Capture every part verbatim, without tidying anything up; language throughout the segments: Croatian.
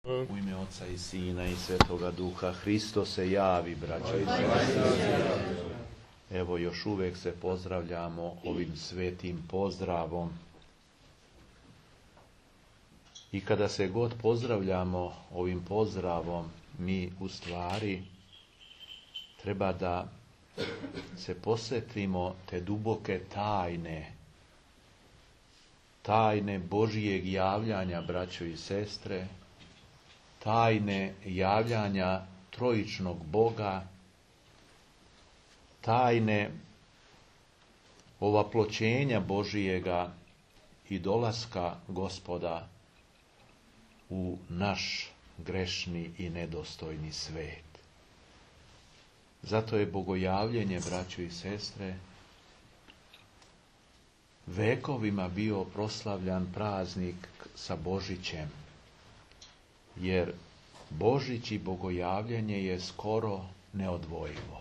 U ime Oca i Sina i Svetoga Duha, Hristo se javi, braćo i sestre. Evo, još uvijek se pozdravljamo ovim svetim pozdravom. I kada se god pozdravljamo ovim pozdravom, mi u stvari treba da se posjetimo te duboke tajne, tajne Božijeg javljanja, braćo i sestre, tajne javljanja trojičnog Boga, tajne ovaploćenja Božijega i dolaska Gospoda u naš grešni i nedostojni svet. Zato je bogojavljenje, braćo i sestre, vekovima bio proslavljan praznik sa Božićem, jer Božić i bogojavljenje je skoro neodvojivo.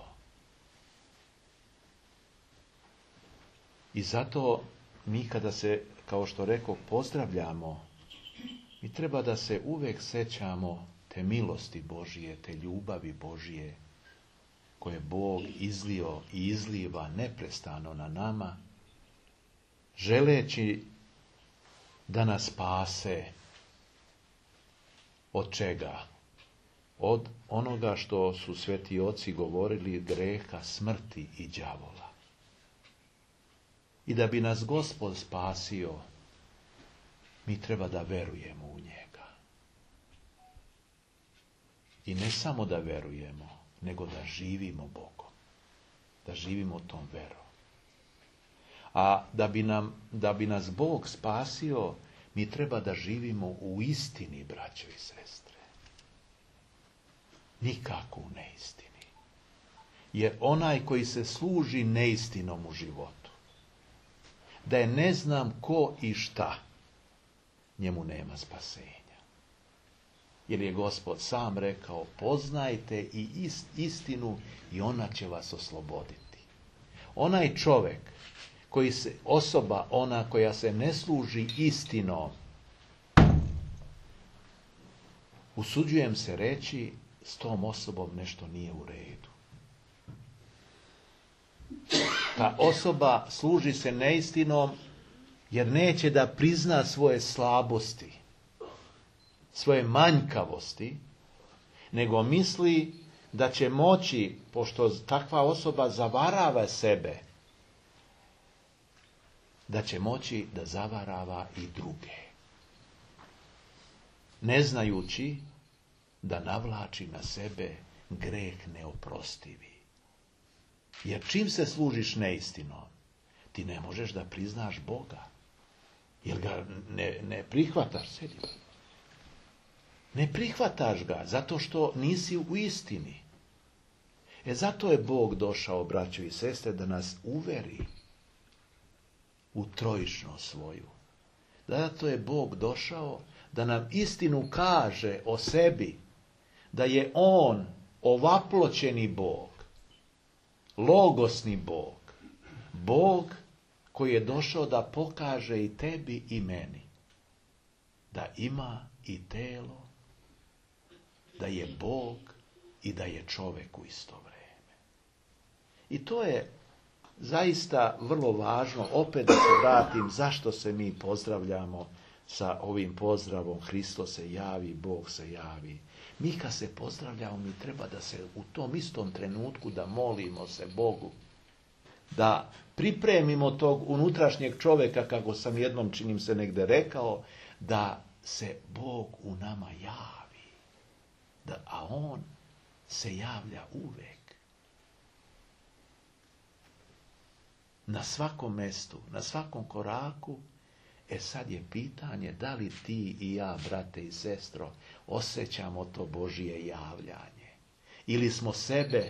I zato mi kada se, kao što rekao, pozdravljamo, mi treba da se uvijek sećamo te milosti Božije, te ljubavi Božije, koje Bog izlio i izliva neprestano na nama, želeći da nas spase. Od čega? Od onoga što su sveti oci govorili, greha, smrti i đavola. I da bi nas Gospod spasio, mi treba da verujemo u njega. I ne samo da verujemo, nego da živimo Bogom. Da živimo tom verom. A da bi, nam, da bi nas Bog spasio, mi treba da živimo u istini, braćo i sestre. Nikako u neistini. Jer onaj koji se služi neistinom u životu, da je ne znam ko i šta, njemu nema spasenja. Jer je Gospod sam rekao, poznajte i ist, istinu i ona će vas osloboditi. Onaj čovjek, koji se, osoba ona koja se ne služi istinom, usuđujem se reći, s tom osobom nešto nije u redu. Ta osoba služi se neistinom jer neće da prizna svoje slabosti, svoje manjkavosti, nego misli da će moći, pošto takva osoba zavarava sebe, da će moći da zavarava i druge. Ne znajući da navlači na sebe greh neoprostivi. Jer čim se služiš neistinom, ti ne možeš da priznaš Boga. Jer ga ne, ne prihvataš sebi. Ne prihvataš ga zato što nisi u istini. E zato je Bog došao, braćo i sestre, da nas uveri u trojičnost svoju. Zato je Bog došao da nam istinu kaže o sebi, da je On ovaploćeni Bog, logosni Bog, Bog koji je došao da pokaže i tebi i meni da ima i telo, da je Bog i da je čovjek u isto vrijeme. I to je zaista vrlo važno, opet da se vratim, zašto se mi pozdravljamo sa ovim pozdravom Hristo se javi, Bog se javi. Mi kad se pozdravljamo, mi treba da se u tom istom trenutku da molimo se Bogu, da pripremimo tog unutrašnjeg čovjeka, kako sam jednom, činim se, negdje rekao, da se Bog u nama javi, da, a On se javlja uvijek. Na svakom mjestu, na svakom koraku. E sad je pitanje da li ti i ja, brate i sestro, osjećamo to Božije javljanje. Ili smo sebe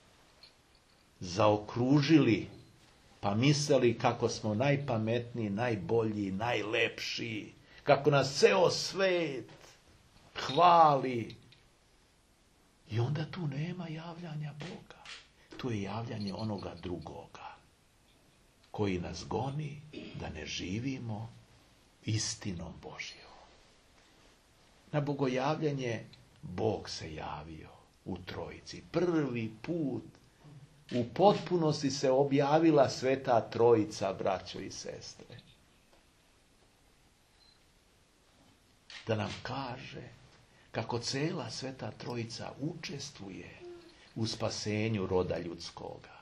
zaokružili pa mislili kako smo najpametniji, najbolji, najlepši, kako nas ceo svet hvali. I onda tu nema javljanja Boga. Tu je javljanje onoga drugoga, koji nas goni da ne živimo istinom Božjom. Na bogojavljanje Bog se javio u Trojici. Prvi put u potpunosti se objavila Sveta Trojica, braćo i sestre. Da nam kaže kako cela Sveta Trojica učestvuje u spasenju roda ljudskoga.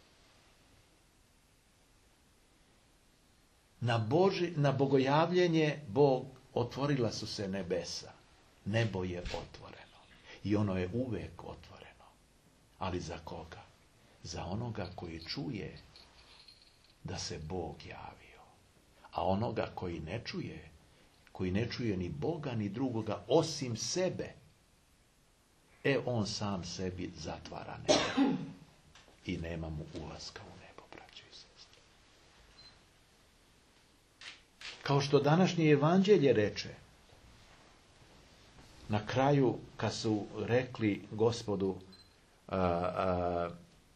Na, Boži, na bogojavljenje Bog otvorila su se nebesa. Nebo je otvoreno. I ono je uvek otvoreno. Ali za koga? Za onoga koji čuje da se Bog javio. A onoga koji ne čuje, koji ne čuje ni Boga ni drugoga osim sebe, e on sam sebi zatvara nebo. I nema mu ulaska u nebo, braćo i sestre. Kao što današnje evanđelje reče, na kraju kad su rekli Gospodu, a, a,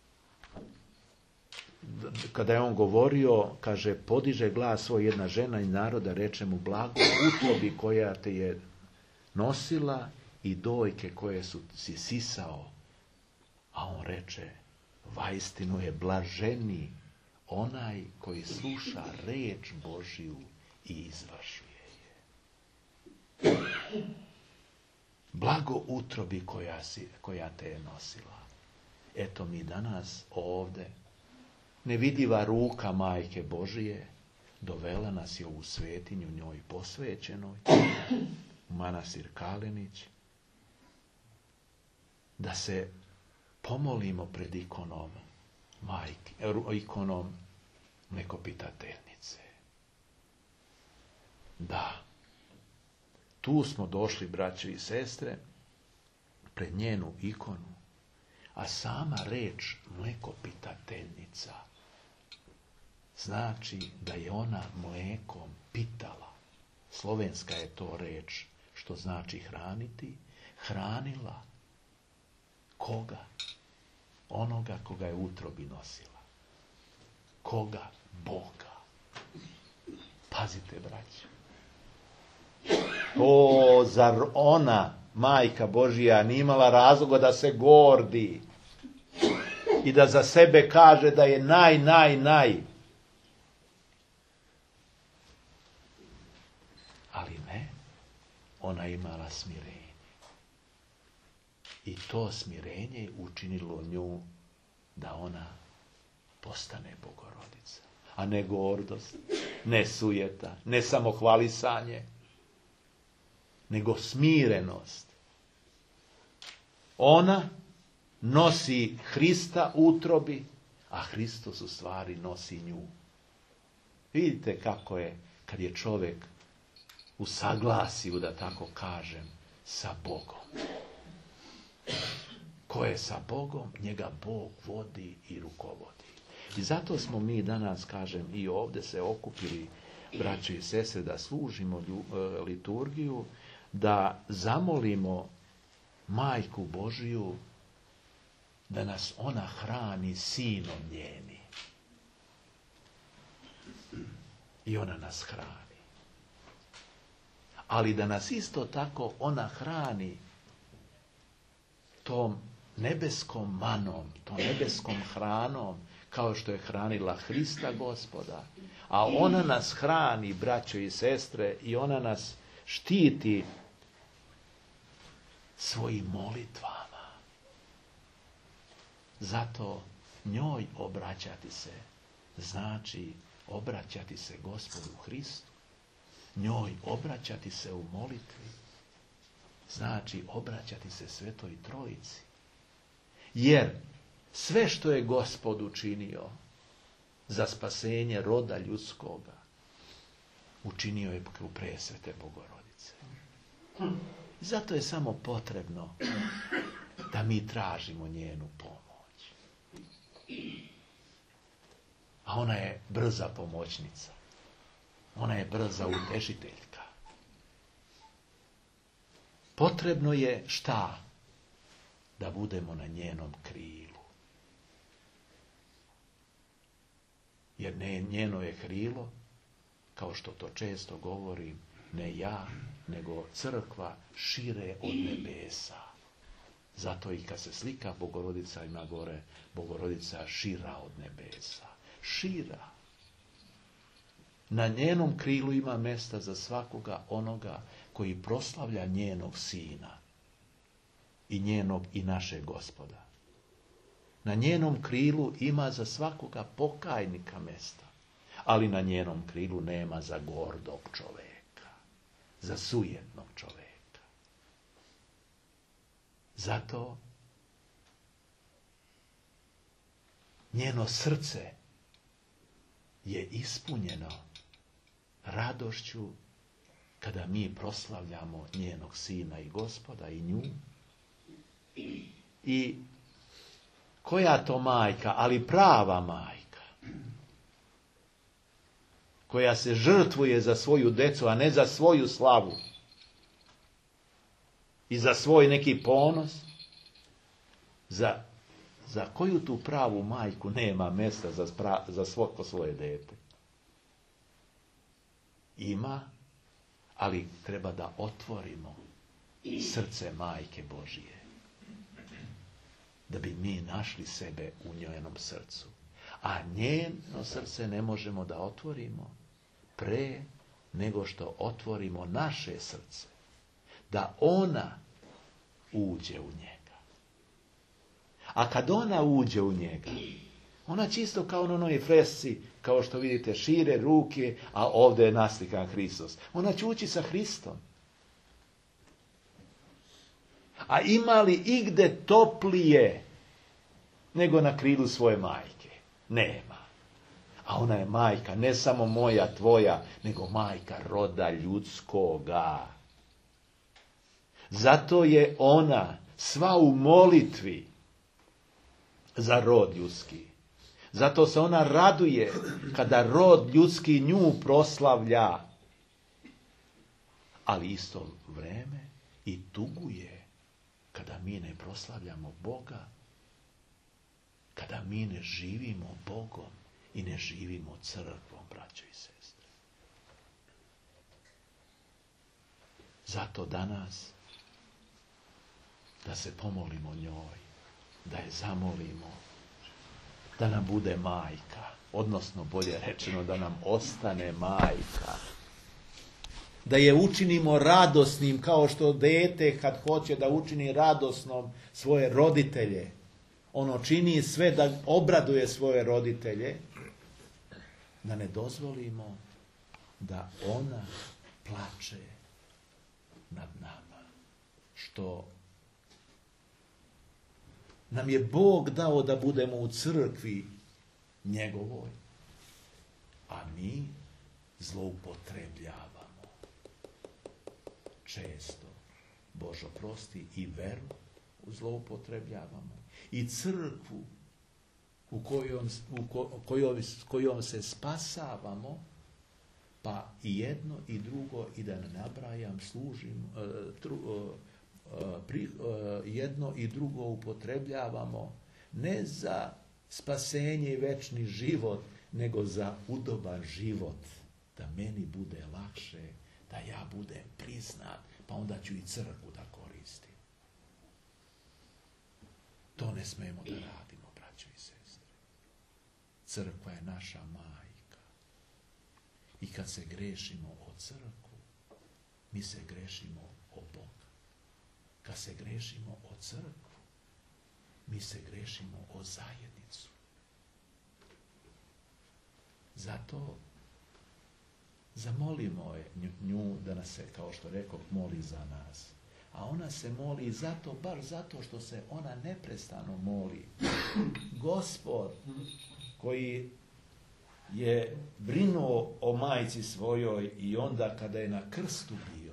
kada je on govorio, kaže, podiže glas svoj jedna žena i naroda, reče mu, blago utrobi koja te je nosila i dojke koje su si sisao. A on reče, vaistinu je blaženi onaj koji sluša reč Božju i izvršuje je. Blago utrobi koja, si, koja te je nosila. Eto mi danas ovde, nevidiva ruka Majke Božije dovela nas je u svetinju njoj posvećenoj, u manastir Kalenić, da se pomolimo pred ikonom Majke, ikonom Mlekopitateljnice. Da, tu smo došli, braće i sestre, pred njenu ikonu, a sama reč Mlekopitateljnica znači da je ona mlekom pitala. Slovenska je to reč što znači hraniti. Hranila koga? Onoga koga je u utrobi nosila. Koga? Boga. Pazite, braće. O, zar ona, Majka Božija, nije imala razloga da se gordi i da za sebe kaže da je naj, naj, naj. Ali ne, ona imala smirenje. I to smirenje je učinilo nju da ona postane Bogorodica. A ne gordost, ne sujeta, ne samohvalisanje, nego smirenost. Ona nosi Hrista u utrobi, a Hristos u stvari nosi nju. Vidite kako je kad je čovjek u saglasiju, da tako kažem, sa Bogom. Ko je sa Bogom, njega Bog vodi i rukovodi. I zato smo mi danas, kažem, i ovdje se okupili, braće i sestre, da služimo liturgiju, da zamolimo Majku Božiju da nas ona hrani sinom njeni. I ona nas hrani. Ali da nas isto tako ona hrani tom nebeskom manom, tom nebeskom hranom, kao što je hranila Hrista Gospoda. A ona nas hrani, braćo i sestre, i ona nas štiti svojim molitvama. Zato njoj obraćati se znači obraćati se Gospodu Hristu. Njoj obraćati se u molitvi znači obraćati se Svetoj Trojici. Jer sve što je Gospod učinio za spasenje roda ljudskoga, učinio je u presvete Bogorodice. I zato je samo potrebno da mi tražimo njenu pomoć. A ona je brza pomoćnica. Ona je brza utešiteljka. Potrebno je šta? Da budemo na njenom krilu. Jer ne, njeno je krilo, kao što to često govorim, ne ja, nego crkva šire od nebesa. Zato i kad se slika Bogorodica ima gore, Bogorodica šira od nebesa. Šira. Na njenom krilu ima mjesta za svakoga onoga koji proslavlja njenog sina i njenog i našeg Gospoda. Na njenom krilu ima za svakoga pokajnika mjesta, ali na njenom krilu nema za gordog čovjeka, za sujetnog čovjeka. Zato njeno srce je ispunjeno radošću kada mi proslavljamo njenog sina i Gospoda i nju. I koja to majka, ali prava majka, koja se žrtvuje za svoju decu, a ne za svoju slavu i za svoj neki ponos, za, za koju tu pravu majku nema mjesta za, spra, za svako svoje dete? Ima, ali treba da otvorimo srce Majke Božije, da bi mi našli sebe u njenom srcu. A njeno srce ne možemo da otvorimo pre nego što otvorimo naše srce, da ona uđe u njega. A kad ona uđe u njega, ona čisto kao na onoj fresci, kao što vidite, šire ruke, a ovdje je naslikan Hristos. Ona će ući sa Hristom. A ima li igde toplije nego na krilu svoje majke? Nema. A ona je majka, ne samo moja, tvoja, nego majka roda ljudskoga. Zato je ona sva u molitvi za rod ljudski. Zato se ona raduje kada rod ljudski nju proslavlja. Ali isto vreme i tuguje kada mi ne proslavljamo Boga, kada mi ne živimo Bogom i ne živimo crkvom, braćo i sestre. Zato danas da se pomolimo njoj, da je zamolimo, da nam bude majka, odnosno bolje rečeno da nam ostane majka. Da je učinimo radosnim kao što dete kad hoće da učini radosnom svoje roditelje. Ono čini sve da obraduje svoje roditelje, da ne dozvolimo da ona plače nad nama. Što nam je Bog dao da budemo u crkvi njegovoj, a mi zloupotrebljavamo često, Božo prosti, i veru zloupotrebljavamo, i crkvu u kojom, u ko, kojom, kojom se spasavamo, pa i jedno i drugo, i da ne nabrajam, služim, uh, tru, uh, Pri, jedno i drugo upotrebljavamo ne za spasenje i večni život, nego za udoban život, da meni bude lakše, da ja budem priznat, pa onda ću i crkvu da koristim. To ne smemo da radimo, braćo i sestre. Crkva je naša majka. I kad se grešimo o crkvu, mi se grešimo o Boga. Kad se grešimo o crkvu, mi se grešimo o zajednicu. Zato zamolimo je nju da nas se, kao što rekao, moli za nas. A ona se moli zato, baš zato što se ona neprestano moli. Gospod koji je brinuo o majci svojoj i onda kada je na krstu bio,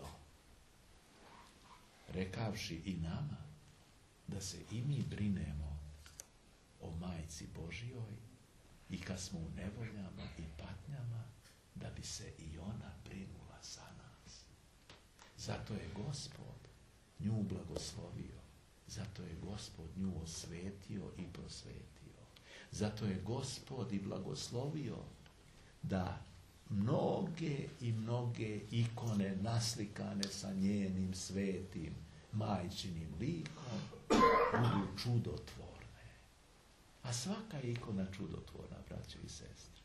rekavši i nama da se i mi brinemo o majci Božjoj i kad smo u nevoljama i patnjama, da bi se i ona brinula za nas. Zato je Gospod nju blagoslovio. Zato je Gospod nju osvetio i prosvetio. Zato je Gospod i blagoslovio da mnoge i mnoge ikone naslikane sa njenim svetim majčinim likom budu čudotvorne. A svaka je ikona čudotvorna, braćo i sestre.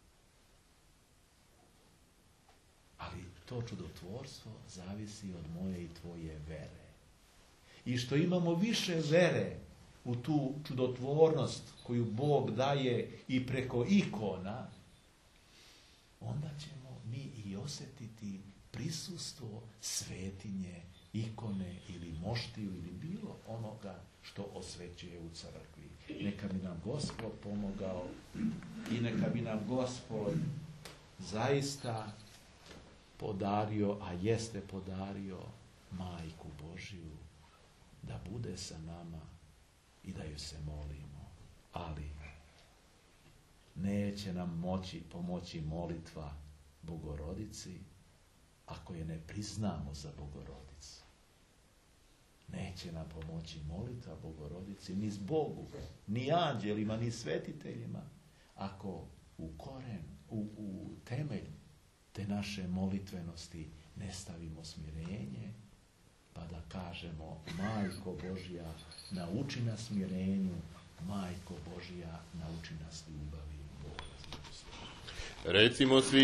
Ali to čudotvorstvo zavisi od moje i tvoje vere. I što imamo više vere u tu čudotvornost koju Bog daje i preko ikona, onda ćemo mi i osjetiti prisustvo svetinje, ikone ili moštiju ili bilo onoga što osvećuje u crkvi. Neka bi nam Gospod pomogao i neka bi nam Gospod zaista podario, a jeste podario, Majku Božju, da bude sa nama i da ju se molimo. Ali neće nam moći pomoći molitva Bogorodici ako je ne priznamo za Bogorodicu. Neće nam pomoći molitva Bogorodici ni s Bogu, ni anđelima, ni svetiteljima, ako u koren, u, u temelj te naše molitvenosti ne stavimo smirenje, pa da kažemo: Majko Božja, nauči nas smirenju, Majko Božja, nauči nas ljubavi. Recimo svi